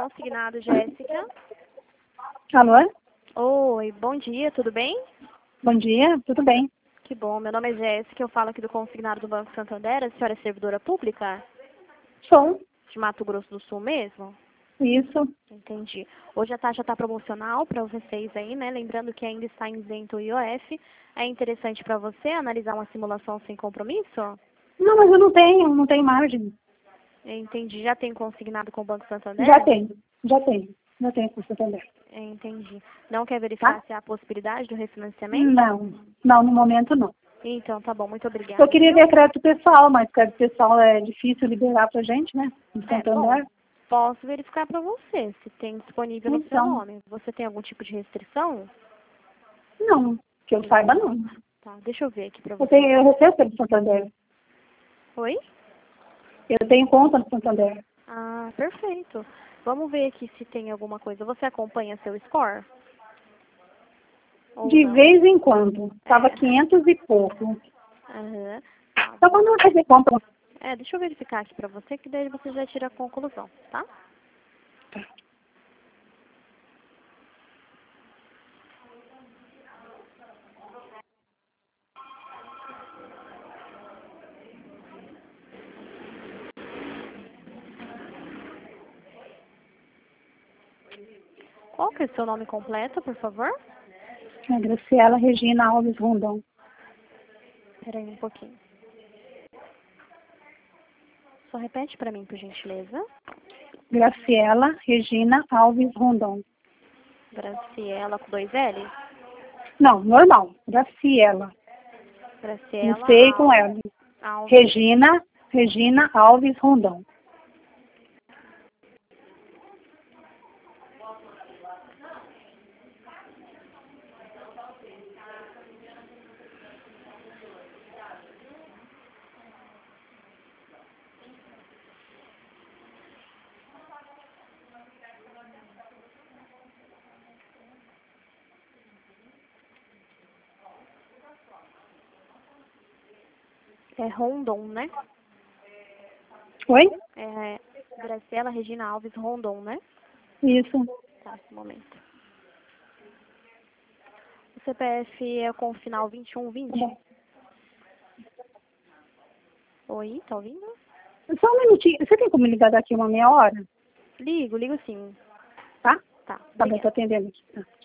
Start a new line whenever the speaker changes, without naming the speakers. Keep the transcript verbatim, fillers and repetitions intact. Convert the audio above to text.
Consignado, Jéssica.
Alô?
Oi, bom dia, tudo bem?
Bom dia, tudo bem?
Que bom, meu nome é Jéssica, eu falo aqui do Consignado do Banco Santander. A senhora é servidora pública?
Sou.
De Mato Grosso do Sul mesmo?
Isso.
Entendi. Hoje a taxa está promocional para vocês aí, né? Lembrando que ainda está isento o I O F. É interessante para você analisar uma simulação sem compromisso?
Não, mas eu não tenho, não tenho margem.
Entendi. Já tem consignado com o Banco Santander?
Já tenho, já tenho. Já tenho com o Santander.
Entendi. Não quer verificar
Tá?
se há possibilidade do refinanciamento?
Não, não, no momento não.
Então, tá bom. Muito obrigada.
Eu queria
viu?
ver crédito pessoal, mas crédito pessoal é difícil liberar pra gente, né? No
É, bom,
Santander.
posso verificar para você se tem disponível no seu
Então,
nome. Você tem algum tipo de restrição?
não, que eu saiba não.
Tá, deixa eu ver aqui para
Eu,
você.
tenho, eu recebo pelo Santander.
Oi?
Eu tenho conta no Santander.
Ah, perfeito. Vamos ver aqui se tem alguma coisa. Você acompanha seu score? Ou
De
não?
vez em quando. Tava
É.
quinhentos e pouco.
Aham. Tá
Só
bom.
quando eu fazer compra.
É, deixa eu verificar aqui para você, que daí você já tira a conclusão, tá? Qual que é o seu nome completo, por favor?
É Graciela Regina Alves Rondon.
Espera aí um pouquinho. Só repete para mim, por gentileza.
Graciela Regina Alves Rondon.
Graciela com dois L?
Não, normal. Graciela. Com
Graciela
C e com
Al...
L.
Alves.
Regina, Regina Alves Rondon.
É Rondon, né?
Oi?
É Graciela Regina Alves Rondon, né?
Isso.
Tá, um momento. O C P F é com o final vinte e um
Tá
vinte?
bom.
Oi, tá ouvindo?
Só um minutinho. Você tem como me ligar daqui uma meia hora?
Ligo, ligo sim.
Tá?
Tá,
Tá bem,
obrigada.
tô atendendo aqui. Tá.